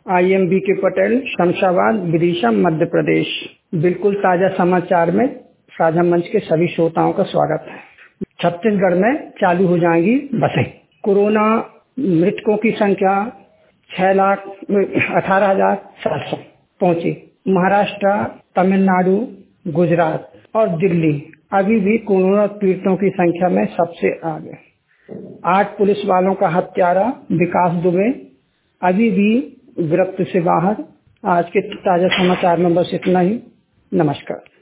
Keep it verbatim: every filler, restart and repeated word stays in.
I am B के पटेल, शमशाबाद, विदिशा, मध्य प्रदेश। बिल्कुल ताजा समाचार में साझा मंच के सभी श्रोताओं का स्वागत है। छत्तीसगढ़ में चालू हो जाएंगी बसें। कोरोना मृतकों की संख्या छह लाख अठारह हजार सात सौ पहुंची। महाराष्ट्र, तमिलनाडु, गुजरात और दिल्ली अभी भी कोरोना पीड़ितों की संख्या में सबसे आगे। आठ पुलिस वालों का हत्यारा विकास दुबे अभी भी गिरफ्त से बाहर। आज के ताजा समाचार में बस इतना ही। नमस्कार।